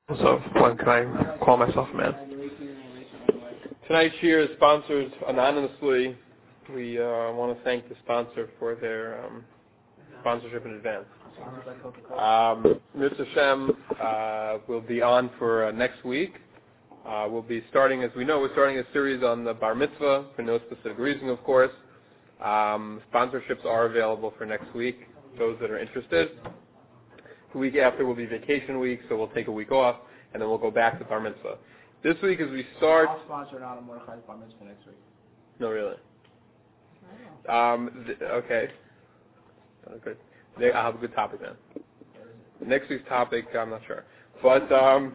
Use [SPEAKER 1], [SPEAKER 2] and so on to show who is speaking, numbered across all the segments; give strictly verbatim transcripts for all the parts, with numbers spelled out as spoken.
[SPEAKER 1] So when can I call myself a man? Tonight's year is sponsored anonymously. We uh, want to thank the sponsor for their um, sponsorship in advance. Um, Mister Shem uh, will be on for uh, next week. Uh, we'll be starting, as we know, we're starting a series on the bar mitzvah for no specific reason, of course. Um, sponsorships are available for next week, those that are interested. The week after will be vacation week, so we'll take a week off, and then we'll go back to bar mitzvah. This week, as we start...
[SPEAKER 2] I'll sponsor Adam Mordechai's bar mitzvah next week.
[SPEAKER 1] No, really. Um, th- okay. Oh, good. They, I'll have a good topic then. Next week's topic, I'm not sure. But um,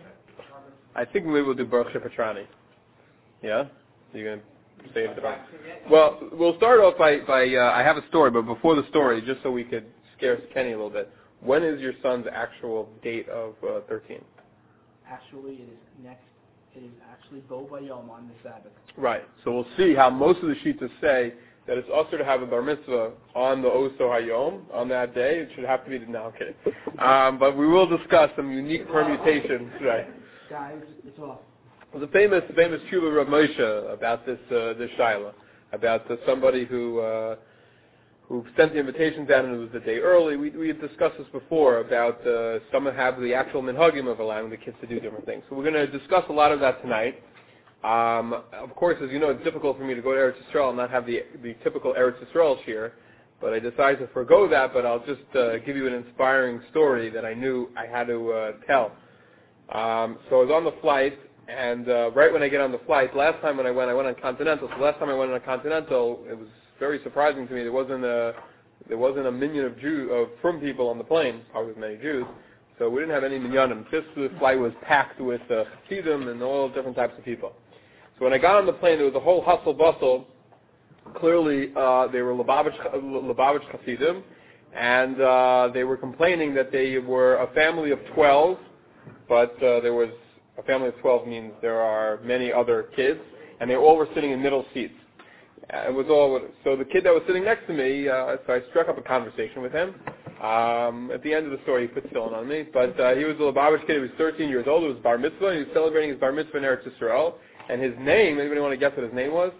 [SPEAKER 1] I think maybe we'll do Baruch Shepatrani. Yeah? You're going to say it? Well, we'll start off by, by uh, I have a story, but before the story, just so we could scare Kenny a little bit, when is your son's actual date of uh, thirteen?
[SPEAKER 2] Actually, it is next. It is actually Bo Bayom on the Sabbath.
[SPEAKER 1] Right. So we'll see how most of the Shitas say that it's also to have a bar mitzvah on the Oso Hayom, on that day. It should have to be, no, I'm kidding. Um, but we will discuss some unique permutations today.
[SPEAKER 2] Guys, it's off.
[SPEAKER 1] There's a famous, famous Tshuva Rav Moshe about this, uh, this Shaila, about uh, somebody who, uh, who sent the invitations out and it was the day early. We, we had discussed this before about uh, some have the actual minhagim of allowing the kids to do different things. So we're going to discuss a lot of that tonight. Um, of course, as you know, it's difficult for me to go to Eretz Yisrael and not have the the typical Eretz Yisrael shir, but I decided to forego that, but I'll just uh, give you an inspiring story that I knew I had to uh, tell. Um, so I was on the flight, and uh, right when I get on the flight, last time when I went, I went on Continental, so last time I went on a Continental, it was very surprising to me. There wasn't a there wasn't a minion of Jew of from people on the plane, probably with many Jews, so we didn't have any minyanim. This the flight was packed with uh, chassidim and all different types of people. So when I got on the plane, there was a whole hustle bustle. Clearly, uh, they were Lubavitch, Lubavitch Chassidim, and uh, they were complaining that they were a family of twelve, but uh, there was a family of twelve means there are many other kids, and they all were sitting in middle seats. Uh, it was all so the kid that was sitting next to me. Uh, so I struck up a conversation with him. Um, at the end of the story, he put filling on me, but uh, he was a Lubavitch kid. He was thirteen years old. It was bar mitzvah. And he was celebrating his bar mitzvah in Eretz Yisrael. And his name, anybody want to guess what his name was?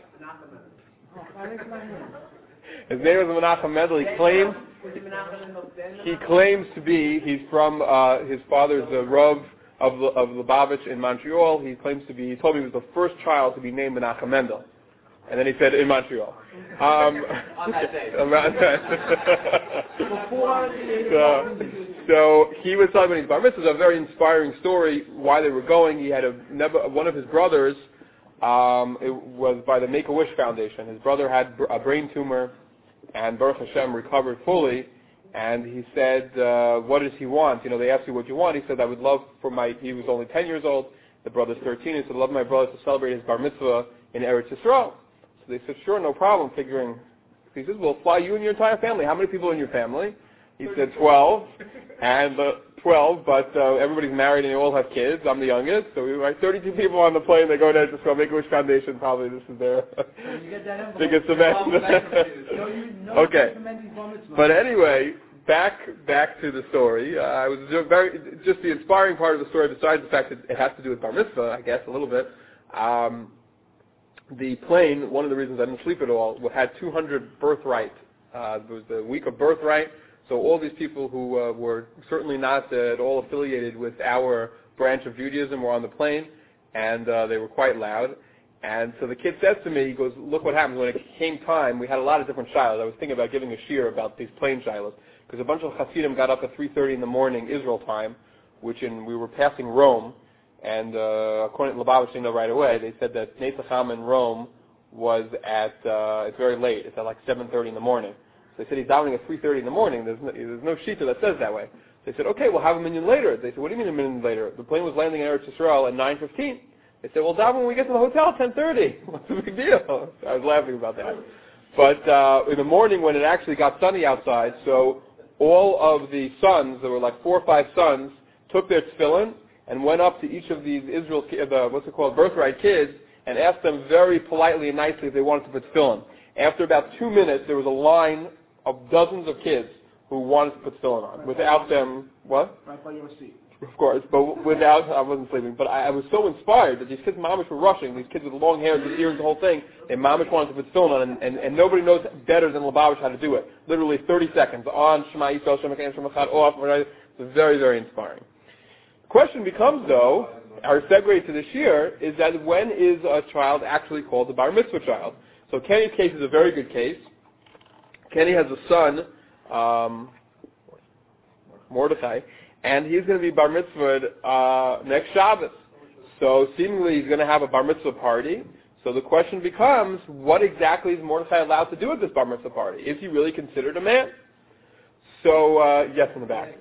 [SPEAKER 1] His name was Menachem Mendel. He claims, he claims to be, he's from, uh, his father's the Rav of, of Lubavitch in Montreal. He claims to be, he told me he was the first child to be named Menachem Mendel. And then he said, in Montreal. Um,
[SPEAKER 2] on that day.
[SPEAKER 1] so, so he was talking about his bar mitzvah. It was a very inspiring story, why they were going. He had a, one of his brothers, um, it was by the Make-A-Wish Foundation. His brother had a brain tumor, and Baruch Hashem recovered fully. And he said, uh, what does he want? You know, they asked you what you want. He said, I would love for my, he was only ten years old. The brother's thirteen. He said, I'd love my brother to celebrate his bar mitzvah in Eretz Yisrael. So they said, sure, no problem, figuring. He says, we'll fly you and your entire family. How many people in your family? He said, twelve. And uh, twelve, but uh, everybody's married and they all have kids. I'm the youngest. So we were like thirty-two people on the plane. They go to Israel, Make-A-Wish Foundation. Probably this is their biggest event. Okay. But anyway, back back to the story. Uh, I was very, just the inspiring part of the story, besides the fact that it has to do with bar mitzvah, I guess, a little bit. Um, The plane, one of the reasons I didn't sleep at all, had two hundred birthright. Uh, it was the week of birthright, so all these people who uh, were certainly not uh, at all affiliated with our branch of Judaism were on the plane, and uh, they were quite loud. And so the kid says to me, he goes, look what happens. When it came time, we had a lot of different shilas. I was thinking about giving a shir about these plane shilas, because a bunch of Hasidim got up at three thirty in the morning, Israel time, which in, we were passing Rome. And uh, according to Lubavitch, they know right away, they said that Netzacham in Rome was at, uh, it's very late. It's at like seven thirty in the morning. So they said he's davening at three thirty in the morning. There's no, there's no shita that says that way. They said, okay, we'll have a minyan later. They said, what do you mean a minyan later? The plane was landing in Eretz Yisrael at nine fifteen. They said, well, daven when we get to the hotel at ten thirty. What's the big deal? So I was laughing about that. But uh, in the morning when it actually got sunny outside, so all of the sons, there were like four or five sons, took their tefillin, and went up to each of these Israel, uh, what's it called, birthright kids, and asked them very politely and nicely if they wanted to put tefillin. After about two minutes, there was a line of dozens of kids who wanted to put tefillin on, without them, what?
[SPEAKER 2] Right by your seat.
[SPEAKER 1] of course, but without, I wasn't sleeping, but I, I was so inspired that these kids, mamish, were rushing, these kids with long hair, with ears, the whole thing, and mamish wanted to put film on, and, and, and nobody knows better than Lubavitch how to do it. Literally thirty seconds, on, Shema Yisrael, Shema Kain, Shema Chad, off, right? It's very, very inspiring. The question becomes, though, our segue to this year, is that when is a child actually called a bar mitzvah child? So Kenny's case is a very good case. Kenny has a son, um, Mordechai, and he's going to be bar mitzvahed uh, next Shabbos. So seemingly he's going to have a bar mitzvah party. So the question becomes, what exactly is Mordechai allowed to do at this bar mitzvah party? Is he really considered a man? So, uh, yes, in the back.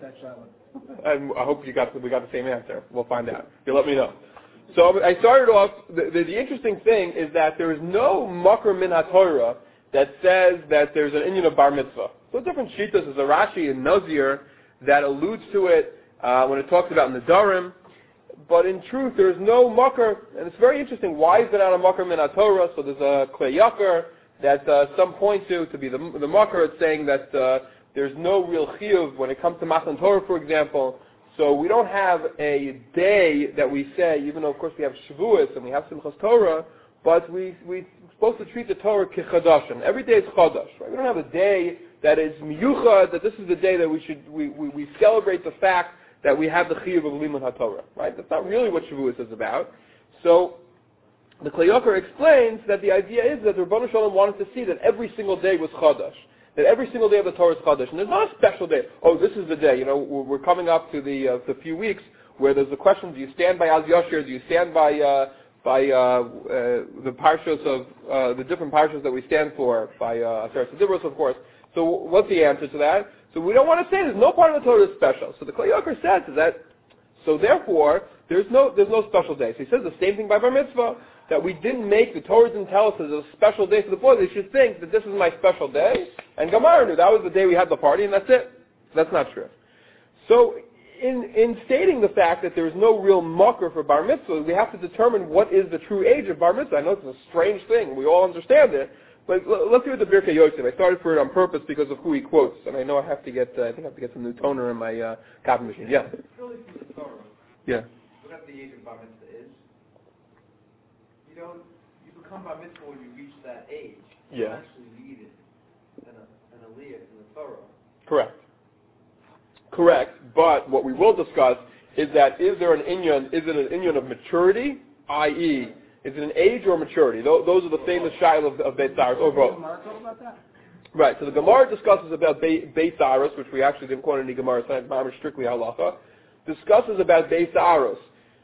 [SPEAKER 1] And I hope you got we got the same answer. We'll find out. You let me know. So I started off, the, the, the interesting thing is that there is no makar min HaTorah that says that there's an inyan of bar mitzvah. So different shitas, there's a Rashi in Nazir that alludes to it uh, when it talks about Nadarim. But in truth, there's no makar, and it's very interesting. Why is it not a makar min HaTorah? So there's a Klei Yakar that uh, some point to to be the the makar. It's saying that uh, there's no real chiyuv when it comes to Matan Torah, for example. So we don't have a day that we say, even though of course we have Shavuos and we have Simchas Torah, but we we're supposed to treat the Torah kichadashim. Every day is chadash. Right? We don't have a day that is miyuchad, that this is the day that we should we, we, we celebrate the fact that we have the chiyuv of limud haTorah. Right? That's not really what Shavuos is about. So the Klei Yakar explains that the idea is that the Rebbeinu Shalom wanted to see that every single day was chadash. That every single day of the Torah is Chadash. And there's not a special day. Oh, this is the day. You know, we're coming up to the, uh, the few weeks where there's the question, do you stand by Az Yashir? Do you stand by uh, by uh, uh, the parshas of, uh, the different parshas that we stand for, by uh, Aseret Sedibros, of course. So what's the answer to that? So we don't want to say there's no part of the Torah that's special. So the Klei Yakar says is that, so therefore, there's no, there's no special day. So he says the same thing by Bar Mitzvah, that we didn't make, the Torah didn't tell us as a special day for the boys. They should think that this is my special day, and Gemara knew that was the day we had the party, and that's it. That's not true. So, in in stating the fact that there is no real makar for bar mitzvah, we have to determine what is the true age of bar mitzvah. I know it's a strange thing. We all understand it. But l- let's do it the Birkei Yosef. I started for it on purpose because of who he quotes, and I know I have to get, uh, I think I have to get some new toner in my uh, copy machine. Yeah.
[SPEAKER 3] Really, from the Torah,
[SPEAKER 1] Yeah.
[SPEAKER 3] whatever the age of bar mitzvah is, you don't, you become bar mitzvah when you reach that age. You
[SPEAKER 1] Yeah.
[SPEAKER 3] actually need it, an, an aliyah in the Torah.
[SPEAKER 1] Correct. Correct. But what we will discuss is that is there an inyan, is it an inyan of maturity, that is, is it an age or maturity? Those, those are the famous shiloh of, of Beit Zaros. Over.
[SPEAKER 2] About that?
[SPEAKER 1] Right. So the Gemara discusses about Beit Beit Zaros, which we actually didn't quote any Gemara, it's not strictly halacha. Discusses about Beit Zaros.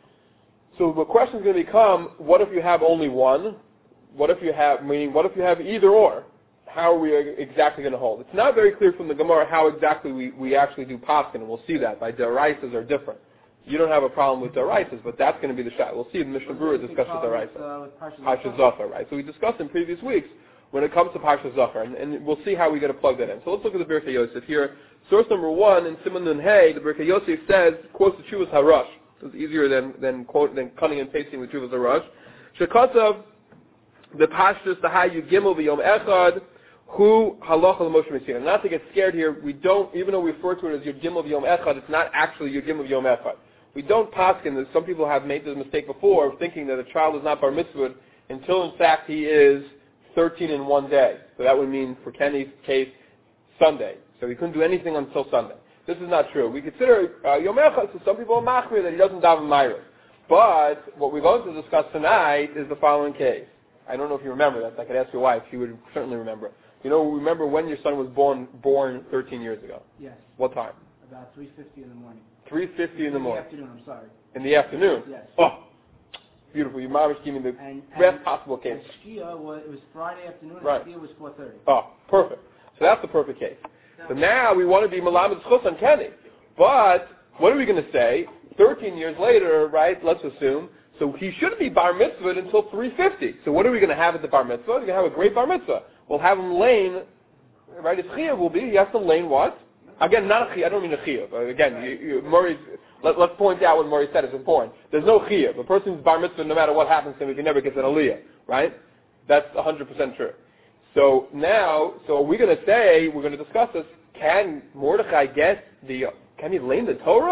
[SPEAKER 1] So the question is going to become: what if you have only one? What if you have, meaning, what if you have either or? How are we exactly going to hold? It's not very clear from the Gemara how exactly we, we actually do paskin, and we'll see that. By deraisas are different. You don't have a problem with deraisas, but that's going to be the shot. We'll see in Mishnah Berurah discusses deraisa. Parsha Zachar, right? So we discussed in previous weeks when it comes to Parsha Zachar, and, and we'll see how we get to plug that in. So let's look at the Birkei Yosef here. Source number one in Siman Nun Hey, the Birkei Yosef says, quotes the Chuvas Harash. So it's easier than than quote than cutting and pasting the Chuvas Harash. Shekatzav the Pashtus the Hayu Gimel v'Yom Echad. Who halacha l'Moshe Messina. Not to get scared here, we don't, even though we refer to it as Yud Gimel Yom Echad, it's not actually Yud Gimel Yom Echad. We don't paskin, that some people have made this mistake before of thinking that a child is not bar mitzvah until in fact he is thirteen in one day. So that would mean, for Kenny's case, Sunday. So he couldn't do anything until Sunday. This is not true. We consider uh, Yom Echad, so some people are machmir that he doesn't daven Ma'ariv. But what we're going to discuss tonight is the following case. I don't know if you remember that. I could ask your wife. She would certainly remember. You know, remember when your son was born born thirteen years ago?
[SPEAKER 2] Yes.
[SPEAKER 1] What time?
[SPEAKER 2] About three fifty in the morning.
[SPEAKER 1] three fifty in the morning.
[SPEAKER 2] In the afternoon, I'm sorry.
[SPEAKER 1] In the afternoon?
[SPEAKER 2] Yes.
[SPEAKER 1] Oh, beautiful. Your mom was giving me the
[SPEAKER 2] and,
[SPEAKER 1] best
[SPEAKER 2] and
[SPEAKER 1] possible case.
[SPEAKER 2] The Shkia was, it was Friday afternoon, and
[SPEAKER 1] right.
[SPEAKER 2] the Shkia was four thirty.
[SPEAKER 1] Oh, perfect. So that's the perfect case. So now we want to be Malamed Schus on Kenny. But what are we going to say? thirteen years later, right, let's assume, so he shouldn't be bar mitzvah until three fifty. So what are we going to have at the bar mitzvah? We're going to have a great bar mitzvah. We'll have him lane, right, his chiyuv will be, he has to lane what? Again, not a chiyuv, I don't mean a chiyuv. Uh, again, you, you, Murray's, let, let's point out what Murray said is important. There's no chiyuv. A person's bar mitzvah, no matter what happens to him, he can never get an aliyah, right? That's one hundred percent true. So now, so are we going to say, we're going to discuss this, can Mordechai get the, can he lane the Torah?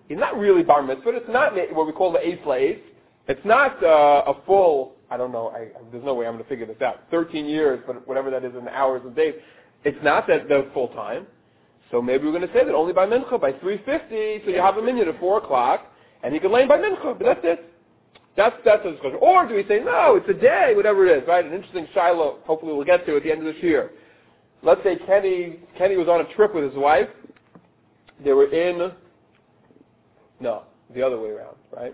[SPEAKER 1] He's not really bar mitzvah. It's not what we call the eighth lace. It's not uh, a full, I don't know, I, there's no way I'm going to figure this out, thirteen years, but whatever that is in hours and days. It's not that the full time. So maybe we're going to say that only by mincha, by three fifty, so you have a minyan at four o'clock, and he can lay by mincha, but that's it. That's, that's the discussion. Or do we say, no, it's a day, whatever it is, right? An interesting shiloh, hopefully we'll get to at the end of this year. Let's say Kenny, Kenny was on a trip with his wife. They were in, no, the other way around, right?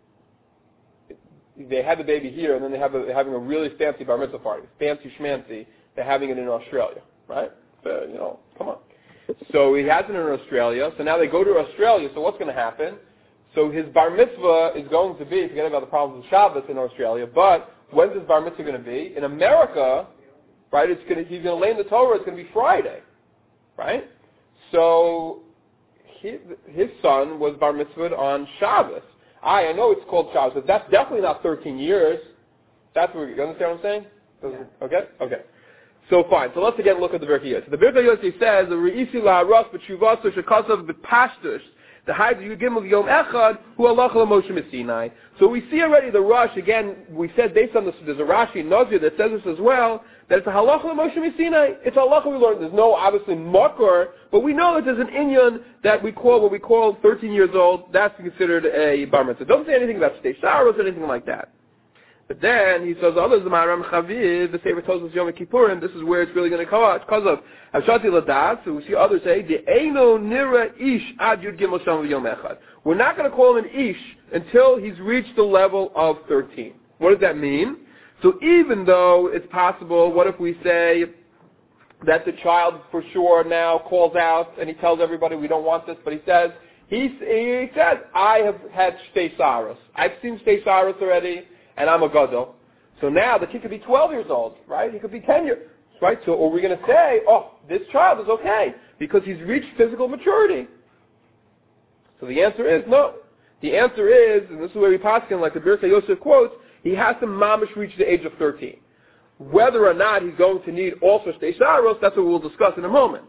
[SPEAKER 1] They had the baby here, and then they have a, they're having a really fancy bar mitzvah party, fancy schmancy. They're having it in Australia, right? So, you know, come on. So he has it in Australia. So now they go to Australia. So what's going to happen? So his bar mitzvah is going to be, forget about the problems of Shabbos in Australia, but when's his bar mitzvah going to be? In America, right? It's going to, he's going to lay in the Torah. It's going to be Friday, right? So he, his son was bar mitzvahed on Shabbos. I, I know it's called Shabbos, but that's definitely not thirteen years. That's what you understand what I'm saying?
[SPEAKER 2] Yeah.
[SPEAKER 1] Okay? Okay. So fine. So let's again look at the Birkei Yossi. The Birkei Yossi says, the Re'isi la'aros b'tshuvaso shekasav b'pashtush, the Hayd Yugimel Yom Echad, hu Allah Moshe Messinai. So we see already the Rush, again, we said based on this, there's a Rashi in Nazir that says this as well, that it's a halacha Moshe Messinai. It's a halacha we learned. There's no, obviously, makor, but we know that there's an inyan that we call, what we call thirteen years old, that's considered a bar mitzvah. It doesn't say anything about shtei sharos or anything like that. But then he says, others, the Maharam Chaviv, the Sefer Tosfos Yom Kippurim, this is where it's really going to come out. Because of Hashati Ladat, so we see others say, the Eino Nira Ish Ad Yud Gimel Sham Yom Echad. We're not going to call him an Ish until he's reached the level of thirteen. What does that mean? So even though it's possible, what if we say that the child for sure now calls out and he tells everybody we don't want this, but he says, he, he says, I have had Shtei Saros. I've seen Shtei Saros already, and I'm a gadol. So now the kid could be twelve years old, right? He could be ten years, right? So are we going to say, oh, this child is okay because he's reached physical maturity? So the answer is no. The answer is, and this is where we pass him, like the Birkei Yosef quotes, he has to mamish reach the age of thirteen. Whether or not he's going to need also Shtei Sharos, that's what we'll discuss in a moment.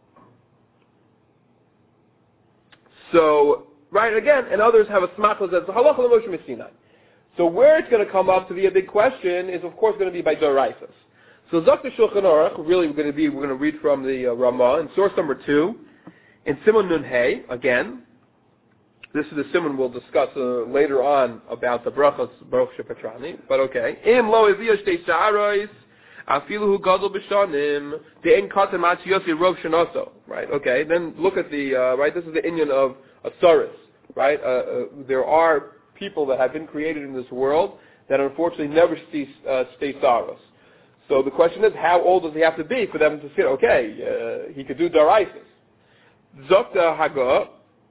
[SPEAKER 1] So, right, again, and others have a smachos that's halacha l'Moshe Messinai. So where it's going to come up to be a big question is, of course, going to be by Doraisas. So Zakta Shulchan Aruch, really we're going to be, we're going to read from the uh, Ramah, in source number two, in Simon Nun Hey, again. This is the Simon we'll discuss uh, later on about the Brachos Baruch Shepatrani, but okay. Im lo eviya shtei sha'aros, afilu hu gadol b'shanim, de'en katem at yosi rov shenoso. Right, okay. Then look at the, uh, right, this is the inyan of Asaris, right? Uh, uh, there are people that have been created in this world that unfortunately never see uh, Shtei Saros. So the question is, how old does he have to be for them to say, okay, uh, he could do Daraisis? Zokta Haga,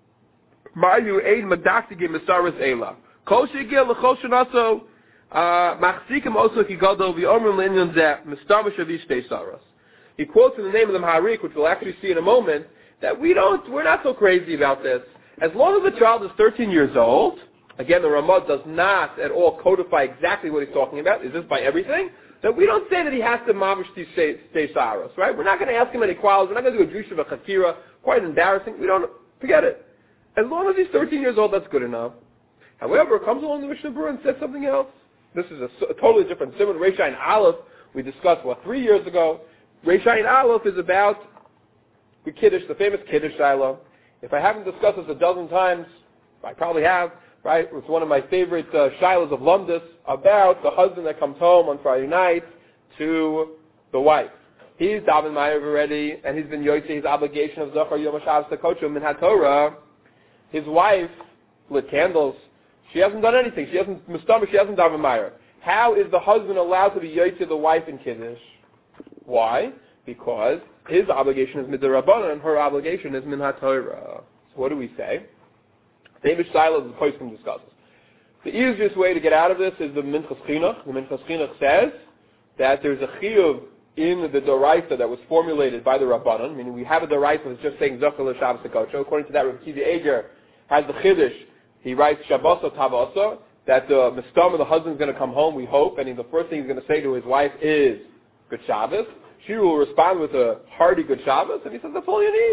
[SPEAKER 1] Mayu Ein Madaktigim Misaris Ela. Kol Shegil L'chol Shanaso, Machzikim Oso Kigadol V'Omer L'Inyan Zeh, Mistamish Avi Shtei Saros. He quotes in the name of the Maharik, which we'll actually see in a moment, that we don't, we're not so crazy about this. As long as the child is thirteen years old, again, the Ramah does not at all codify exactly what he's talking about. Is this by everything? That we don't say that he has to mamish these Shtei Saros, right? We're not going to ask him any qualities. We're not going to do a Drush of a Chakira. Quite embarrassing. We don't, forget it. As long as he's thirteen years old, that's good enough. However, comes along the Mishnah Berurah and says something else. This is a, a totally different simon. Reish Ayin Aleph, we discussed, what, three years ago. Reish Ayin Aleph is about the Kiddush, the famous Kiddush Shiloh. If I haven't discussed this a dozen times, I probably have. Right, it's one of my favorite uh, shilas of Lumdus about the husband that comes home on Friday night to the wife. He's daven ma'ariv already, and he's been yoytze his obligation of Zachar Yom HaShabbos Tekocho Min HaTorah. His wife lit candles. She hasn't done anything. She hasn't mistamah. She hasn't daven ma'ariv. How is the husband allowed to be yoytze the wife in Kiddush? Why? Because his obligation is midrabanan, and her obligation is Min HaTorah. So what do we say? Famous Shiloh the Poskim discusses. The easiest way to get out of this is the Minchas Chinuch. The Minchas Chinuch says that there's a chiyuv in the Doraisa that was formulated by the Rabbanon, meaning we have a Doraisa that's just saying Zachar L'Shabbos Tekocho. According to that, Rabbi Kiva Eger has the Chiddush. He writes Shabboso Tavoso, that the Mistam, the husband's going to come home, we hope, and he, the first thing he's going to say to his wife is Good Shabbos. She will respond with a hearty Good Shabbos, and he says, that's all you need.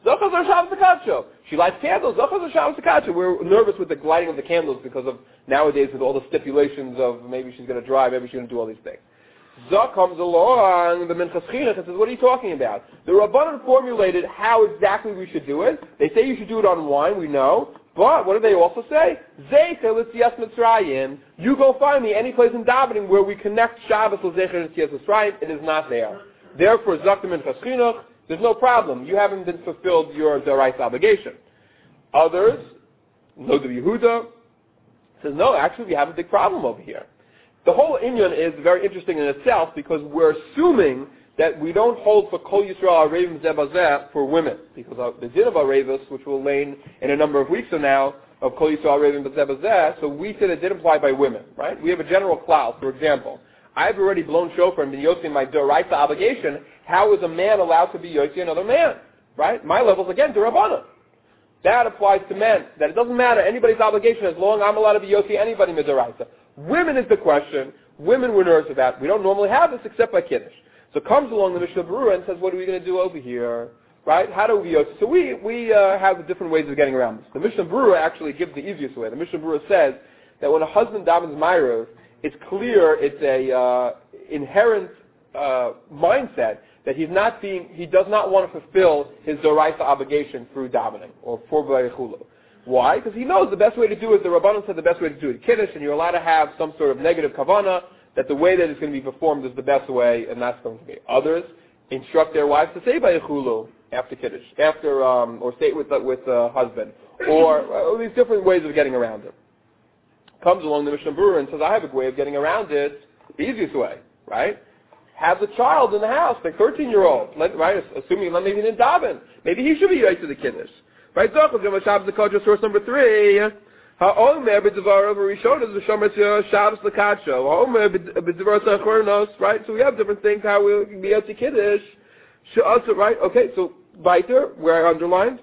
[SPEAKER 1] Zachas or Shabbos Akacho. She lights candles. Zachas or Shabbos Akacho. We're nervous with the lighting of the candles because of nowadays with all the stipulations of maybe she's going to drive, maybe she's going to do all these things. Zach comes along, the Minchas Chinuch, and says, what are you talking about? The Rabbanan formulated how exactly we should do it. They say you should do it on wine, we know. But what do they also say? Zeicher l'tzias Mitzrayim. You go find me any place in davening where we connect Shabbos l'zeicher l'tzias Mitzrayim. It is not there. Therefore, Zach the Minchas Chinuch, there's no problem. You haven't been fulfilled your D'oraisa obligation. Others, no the Yehuda, says, no, actually we have a big problem over here. The whole inyan is very interesting in itself because we're assuming that we don't hold for Kol Yisrael Arevim Zebazeh for women. Because of the din of Arevis, which will learn in a number of weeks from now, of Kol Yisrael Arevim Zebazeh, so we said it did apply by women, right? We have a general clause, for example. I've already blown shofar and been yossi my D'oraisa obligation. How is a man allowed to be yossi another man? Right? My level's again D'Rabbanan. That applies to men. That it doesn't matter anybody's obligation as long as I'm allowed to be yossi anybody D'oraisa. Women is the question. Women we're nervous about. We don't normally have this except by Kiddush. So comes along the Mishnah Berurah and says, what are we going to do over here? Right? How do we yossi? So we, we uh, have different ways of getting around this. The Mishnah Berurah actually gives the easiest way. The Mishnah Berurah says that when a husband davens Ma'ariv, it's clear, it's a uh, inherent uh, mindset that he's not being, he does not want to fulfill his D'oraisa obligation through davening or for B'ayechulu. Why? Because he knows the best way to do it, the Rabbanan said the best way to do it Kiddush, and you're allowed to have some sort of negative kavanah, that the way that it's going to be performed is the best way, and that's going to be. Others instruct their wives to say B'ayechulu after Kiddush, after, um, or say it with the, with the husband, or uh, these different ways of getting around it. Comes along the Mishnah Berurah and says, I have a way of getting around it, the easiest way, right? Have the child in the house, like thirteen-year-old, let, right? Assuming maybe he didn't daven. Maybe he should be yossi to the Kiddush. Right? Source number three. Ha'omer b'dvar v'rishon is v'shomer Shabbos l'kadsho. Ha'omer b'dvar tzachornos. Right? So we have different things how we be yossi Kiddush. Right? Okay. So weiter, where I underlined.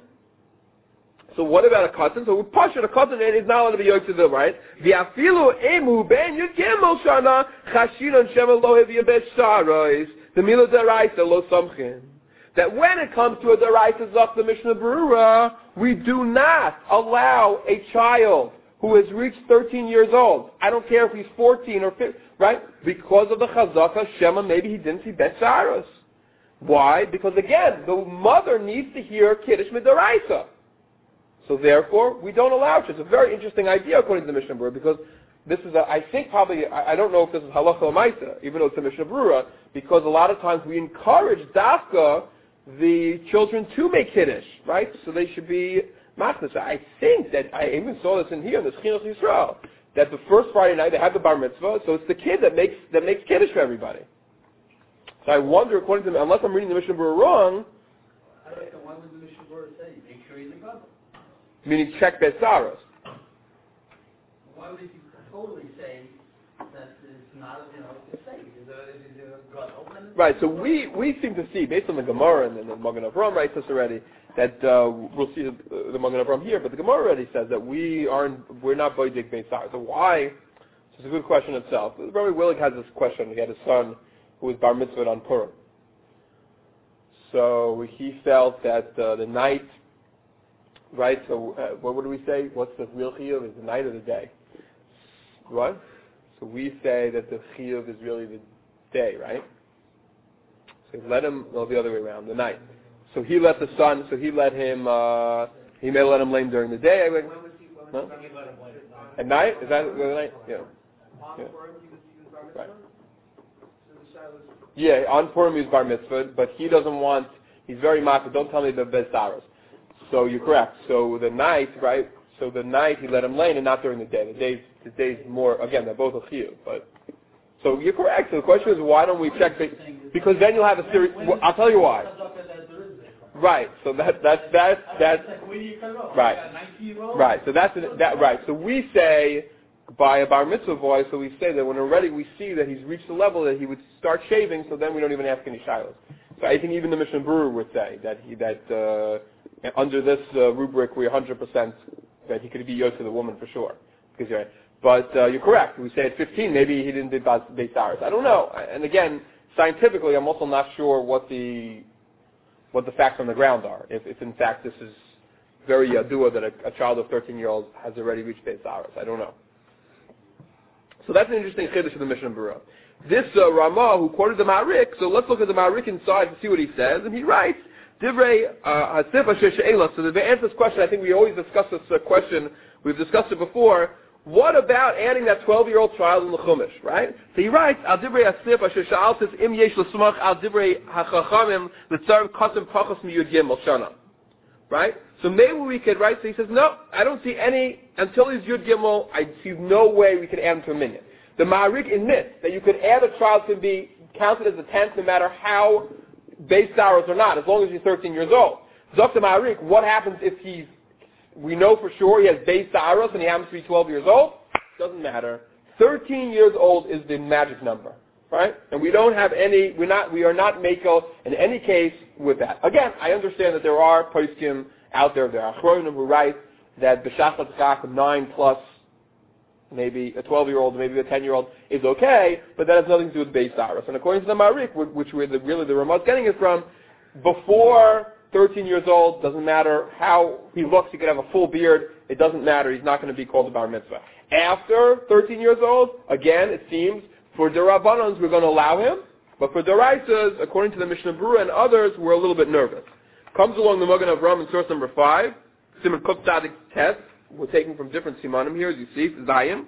[SPEAKER 1] So what about a cousin? So we push it. A cousin is not allowed to be yossi the right. V'afilu emu ben yudgimel shana chashinon shemen lo hevi bet sharois. The mila deraisa lo samchin. That when it comes to a D'oraisa Zach the Mishnah Berurah, we do not allow a child who has reached thirteen years old, I don't care if he's fourteen or fifteen, right? Because of the Chazaka Shema, maybe he didn't see Bet Saros. Why? Because again, the mother needs to hear Kiddush D'oraisa. So therefore, we don't allow it. It's a very interesting idea according to the Mishnah Berurah, because this is, a, I think probably, I, I don't know if this is halacha l'maisa, even though it's a Mishnah Berurah, because a lot of times we encourage dafka the children to make Kiddush, right? So they should be machnas. I think that, I even saw this in here, in the Chinuch Yisrael, that the first Friday night they have the bar mitzvah, so it's the kid that makes that makes Kiddush for everybody. So I wonder, according to them, unless I'm reading the Mishnah Berurah wrong,
[SPEAKER 2] I think why would the Mishnah Berurah say, make sure he's a brother?
[SPEAKER 1] Meaning check Besaros.
[SPEAKER 2] Why would he totally say that it's not, you know, it's safe? Is a brother?
[SPEAKER 1] Right, so we, we seem to see, based on the Gemara, and, and the Magen Avraham writes this already, that uh, we'll see the, the Magen Avraham here, but the Gemara already says that we aren't, we're not Boidik Beisar. So why? So it's a good question itself. Rabbi Willig has this question. He had a son who was bar mitzvah on Purim. So he felt that uh, the night, right, so uh, what would we say? What's the real chiyuv? Is the night or the day? What? So we say that the chiyuv is really the day, right? So he let him, well, the other way around, the night. So he let the son, so he let him, uh, he may let him lame during the day. I mean,
[SPEAKER 2] when was he, when was
[SPEAKER 1] huh?
[SPEAKER 2] he let him lame?
[SPEAKER 1] At night? Is that the night? Yeah.
[SPEAKER 2] On
[SPEAKER 1] Yeah.
[SPEAKER 2] Purim, he was, he was bar mitzvah?
[SPEAKER 1] Right.
[SPEAKER 2] So the child was...
[SPEAKER 1] Yeah, on Purim he's bar mitzvah, but he doesn't want, he's very mafia, don't tell me the besaros. So you're correct. So the night, right, so the night he let him lay and not during the day. The day's, the day's more, again, they're both a chiyuv, but... So you're correct. So the question is, why don't we check the, because then you'll have a series. Well, I'll tell you why. Right. So that that's that's that's right. Right. So that's that right. So we say by a bar mitzvah boy. So we say that when already we see that he's reached the level that he would start shaving. So then we don't even ask any shilos. So I think even the Mishnah Berurah would say that he that uh, under this uh, rubric we're one hundred percent that he could be yosef to the woman for sure. Because you're right. But uh, you're correct. We say at fifteen, maybe he didn't do Beisaris. I don't know. And again, scientifically, I'm also not sure what the what the facts on the ground are. If, if in fact this is very yadua that a, a child of thirteen year old has already reached Beis Aros. I don't know. So that's an interesting chiddush of the Mishnah Berurah. This uh, Ramah who quoted the Ma'arik, so let's look at the Ma'arik inside to see what he says, and he writes, Divrei Hasif Asher She'ela. So to answer this question, I think we always discuss this uh, question, we've discussed it before, what about adding that twelve-year-old child in the Chumash, right? So he writes, Al Divrei Hasif Asher She'altis Im Yesh L'Sumach Al Divrei HaChachamim L'Tzar Kasim Pachas Miyud Gimel Shana. Right? So maybe we could, right? So he says, no, I don't see any, until he's Yud Gimel, I see no way we could add him to a minyan. The Ma'arik admits that you could add a child to be counted as a tenth no matter how Beis Aros or not, as long as he's thirteen years old. Zok the Ma'arik, what happens if he's, we know for sure he has Beis Aros and he happens to be twelve years old? Doesn't matter. thirteen years old is the magic number. Right? And we don't have any, we're not, we are not Mako in any case with that. Again, I understand that there are poskim out there, there are Achronim who write that B'shachat Chak, nine plus, maybe a twelve-year-old, maybe a ten-year-old, is okay, but that has nothing to do with Beis Aros. And according to the Ma'arik, which we're the, really the Ramah's getting it from, before thirteen years old, doesn't matter how he looks, he could have a full beard, it doesn't matter, he's not going to be called a Bar Mitzvah. After thirteen years old, again, it seems, for D'Rabbanans, we're going to allow him, but for D'Oraisas, according to the Mishnah Berurah and others, we're a little bit nervous. Comes along the Magen Avraham in source number five, Simon Kuf Tzadik Tes. We're taking from different simanim here, as you see, Zion.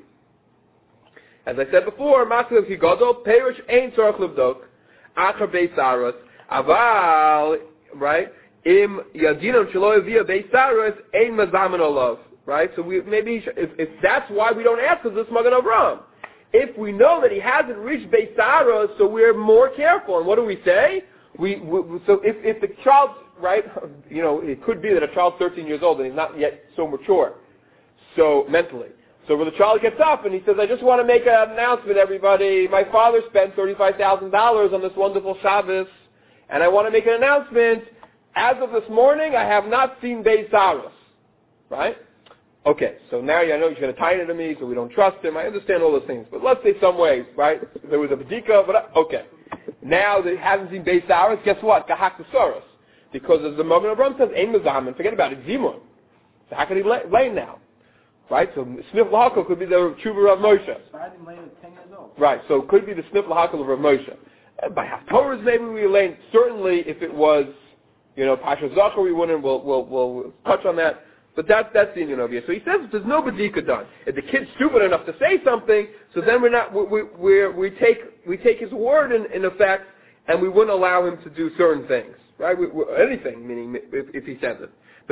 [SPEAKER 1] As I said before, Masav Higadol, Perish Ein Tzorach Livdok, Achar Beis Aros, Aval, right, Im Yadinam Shelo Yavia Beis Aros, Ein Mazaman Olav, right? So we, maybe, if, if that's why we don't ask us this Magen Avraham. If we know that he hasn't reached Beis Aros, so we're more careful. And what do we say? We, we so if, if the child, right, you know, it could be that a child's thirteen years old and he's not yet so mature, so mentally. So when the child gets up and he says, I just want to make an announcement, everybody. My father spent thirty-five thousand dollars on this wonderful Shabbos, and I want to make an announcement. As of this morning, I have not seen Beis Aros. Right? Okay, so now I know he's going to tie it to me, so we don't trust him. I understand all those things. But let's say some way, right? There was a Badika, but okay. Now that he hasn't seen Beis Aros, guess what? Gahak Tesoros. Because as the Magen Avraham says, Ein Mezamen, forget about it, Zimun. So how can he lay, lay now? Right? So Snif L'Hakel could be the Tshuva of Moshe. Right, so it could be the Snif L'Hakel of Rav Moshe. And by Haftorahs maybe we lay, certainly if it was, you know, Pasha Zachar, we wouldn't, we'll, we'll, we'll touch on that. But that, that's the Indian over here. So he says there's no Badika done. If the kid's stupid enough to say something, so then we're not, we, we, we take, we take his word in, in effect, and we wouldn't allow him to do certain things. Right? We, we, anything, meaning if, if he says it.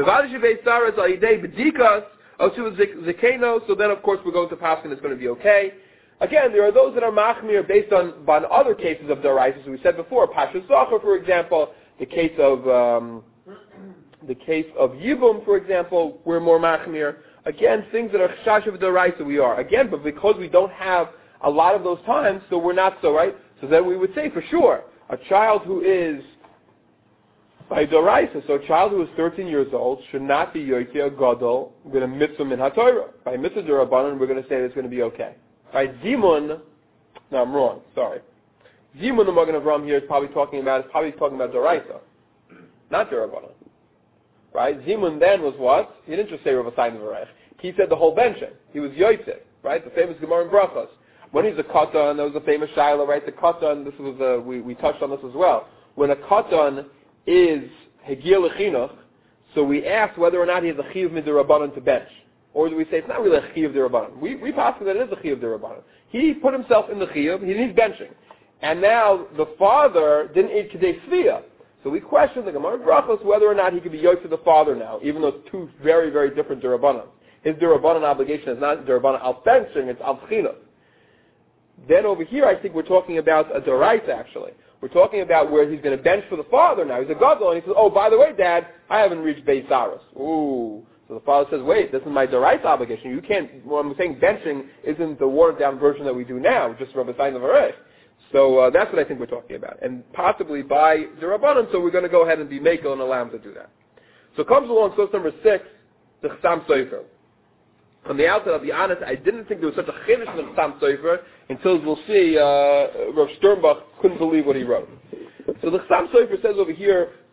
[SPEAKER 1] So then of course we're going to Paskin, it's going to be okay. Again, there are those that are machmir based on, on other cases of D'Oraisa, as we said before, Pasha Zachar, for example, the case of, um, the case of Yibum, for example, we're more machmir. Again, things that are chash of D'Oraisa we are. Again, but because we don't have a lot of those times, so we're not so, right? So then we would say for sure, a child who is by D'Oraisa, so a child who is thirteen years old should not be Yotzei Gadol, we're going to mitzvah min HaTorah. By mitzvah D'Rabbanan, we're going to say it's going to be okay. By Zimun, no, I'm wrong, sorry. Zimun, the Magen Avraham here is probably talking about, is probably talking about D'Oraisa, not D'Rabbanan. Right? Zimun then was what? He didn't just say Rav Asayim V'Reich. He said the whole benching. He was Yotzei, right? The famous Gemara in Brachos. When he's a katan, there was a famous Shaila, right? The katan, this was a, we, we touched on this as well. When a katan is Hegil Lechinuch, so we asked whether or not he has a Chiyuv Midirabbanan to bench. Or do we say it's not really a Chiyuv Dirabbanan? We, we pass that it is a Chiyuv Dirabbanan. He put himself in the Chiyuv, he needs benching. And now the father didn't eat Kedei Tzviya. So we question the Gemara Brachos whether or not he could be Yotzei the father now, even though it's two very, very different Dirabbanan. His Dirabbanan obligation is not Dirabbanan al benching, it's al Chinuch. Then over here I think we're talking about a D'Oraisa actually. We're talking about where he's going to bench for the father now. He's a gadol, and he says, oh, by the way, Dad, I haven't reached Beis Aros. Ooh. So the father says, wait, this is my D'Oraisa obligation. You can't, well, I'm saying benching isn't the watered-down version that we do now, just Rav Asayim V'Reich. So uh, that's what I think we're talking about. And possibly by D'Rabbanan, so we're going to go ahead and be Mekel and allow him to do that. So comes along source number six, the Chassam Sofer. On the outset, I'll be honest, I didn't think there was such a chiddush in the Chassam Sofer until we'll see uh, Rav Sternbach couldn't believe what he wrote. So the Chassam Sofer says over here,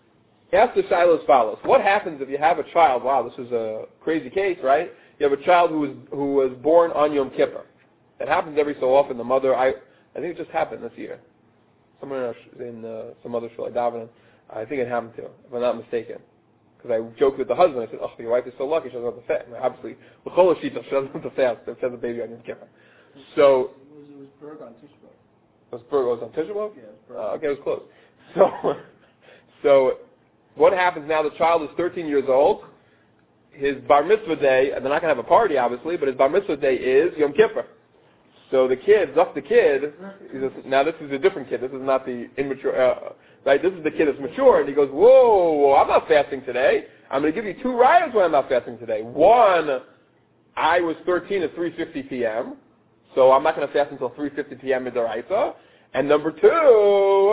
[SPEAKER 1] ask the Shiloh as follows. What happens if you have a child, wow, this is a crazy case, right? You have a child who was, who was born on Yom Kippur. It happens every so often. The mother, I, I think it just happened this year. Somewhere in, in uh, some other shul, I think it happened to, if I'm not mistaken. Because I joked with the husband, I said, oh, your wife is so lucky, she doesn't have to fast. Obviously, L'chol Shita, she doesn't have to fast, she has a baby on Yom Kippur. So,
[SPEAKER 4] It was, it was Berg on Tisha B'Av.
[SPEAKER 1] it was Berg, it was on Tisha B'Av?
[SPEAKER 4] Yeah, it was Berg.
[SPEAKER 1] Uh, okay, it was close. So, so, what happens now, the child is thirteen years old, his bar mitzvah day, and they're not going to have a party, obviously, but his bar mitzvah day is Yom Kippur. So the kid, Zuck the kid, now this is a different kid, this is not the immature, uh, right, this is the kid that's mature, and he goes, whoa, whoa, I'm not fasting today. I'm going to give you two riots when I'm not fasting today. One, I was thirteen at three fifty p.m., so I'm not going to fast until three fifty p.m. in Daraisa. And number two,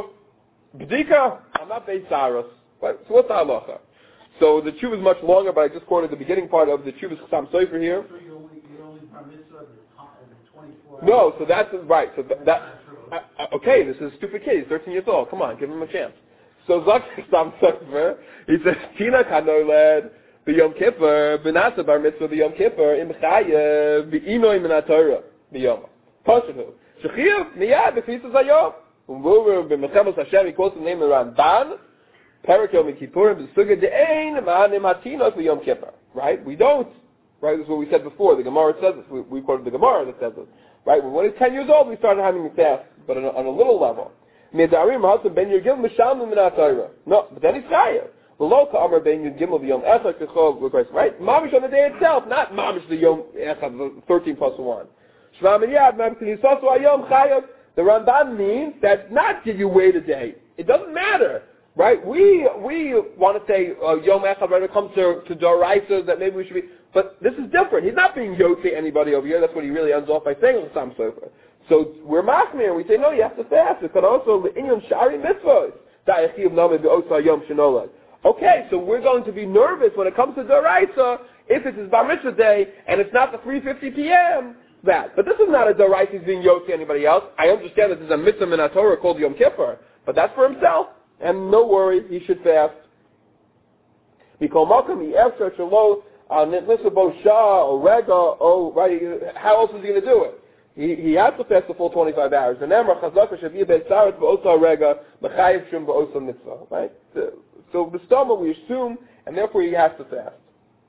[SPEAKER 1] B'dika, I'm not Beis Saros. So what's the halacha? So the tshuva is much longer, but I just quoted the beginning part of the tshuva's Chassam Sofer here.
[SPEAKER 2] So you only, you only bar mitzvah the twenty-four hours?
[SPEAKER 1] No, so that's, right, so that, that uh, okay, this is a stupid kid, he's thirteen years old, come on, give him a chance. So Zak Chassam Sofer, he says, Tina kanoled, b'yom kippur, b'nasa bar mitzvah b'yom kippur, im chayev, b'inoy min ha-Torah, b'yom. Pashuhu. Shechiv, miyad, b'kvisas hayom. Umvuver, b'mechemos Hashem, he quotes the name of Ramban, Perak Yom Kippurim, b'suga de'ein, ma'anim hatinos b'yom kippur. Right? We don't. Right? This is what we said before. The Gemara says this. We, we quoted the Gemara that says this. Right? When he's ten years old, we started having a fast, but on a, on a little level. Medarim ha'asim ben yirgim m'shalmim min ha-Torah. No, but then he's chayav. V'lo ka'amar ben yirgim v'yom echad k'chol v'kreis. Right? Mamish on the day itself, not mamish the yom echad, thirteen plus one. Shva miyad, mamish k'nisasu ha'yom chayav. The Ramban means that not did you wait a day. It doesn't matter. Right? We we want to say uh, Yom Echad when it comes to, to Doraisa that maybe we should be, but this is different. He's not being Yotze anybody over here. That's what he really ends off by saying Chassam Sofer. So we're Machmir and we say, no, you have to fast. It's also the Inyan Shari Mitzvahs. Okay, so we're going to be nervous when it comes to Doraisa if it's his Bar Mitzvah day and it's not the three fifty p.m. that. But this is not a Doraisa he's being Yotze anybody else. I understand that there's a Mitzvah in Torah called Yom Kippur, but that's for himself. And no worry, he should fast. Mikol Malkum, he asked her, Shalo, Nitlisabo Shah, or Rega, oh, right, how else is he going to do it? He, he has to fast the full twenty-five hours. And Emra Chazaka Shavir Be'Saret Ba'osa Rega, B'chayiv Shum Ba'osa Mitzvah, right? So, so the stomach we assume, and therefore he has to fast.